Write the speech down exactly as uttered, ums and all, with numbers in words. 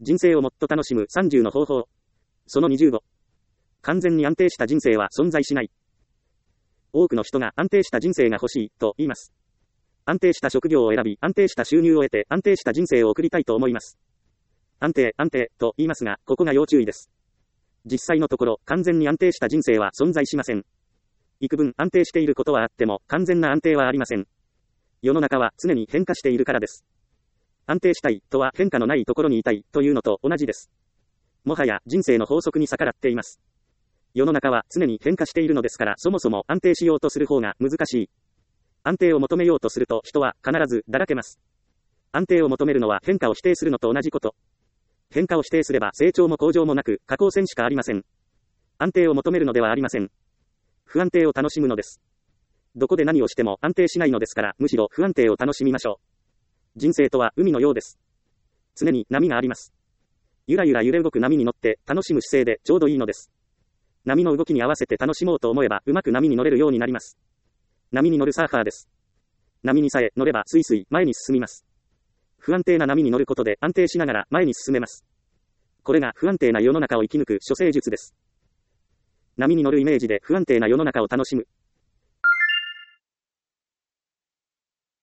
人生をもっと楽しむさんじゅうの方法。そのにじゅうご。完全に安定した人生は存在しない。多くの人が安定した人生が欲しいと言います。安定した職業を選び、安定した収入を得て、安定した人生を送りたいと思います。安定、安定と言いますが、ここが要注意です。実際のところ、完全に安定した人生は存在しません。幾分安定していることはあっても、完全な安定はありません。世の中は常に変化しているからです。安定したいとは変化のないところにいたいというのと同じです。もはや人生の法則に逆らっています。世の中は常に変化しているのですから、そもそも安定しようとする方が難しい。安定を求めようとすると人は必ずだらけます。安定を求めるのは変化を否定するのと同じこと。変化を否定すれば成長も向上もなく、下降線しかありません。安定を求めるのではありません。不安定を楽しむのです。どこで何をしても安定しないのですから、むしろ不安定を楽しみましょう。人生とは海のようです。常に波があります。ゆらゆら揺れ動く波に乗って楽しむ姿勢でちょうどいいのです。波の動きに合わせて楽しもうと思えばうまく波に乗れるようになります。波に乗るサーファーです。波にさえ乗ればスイスイ前に進みます。不安定な波に乗ることで安定しながら前に進めます。これが不安定な世の中を生き抜く処世術です。波に乗るイメージで不安定な世の中を楽しむ。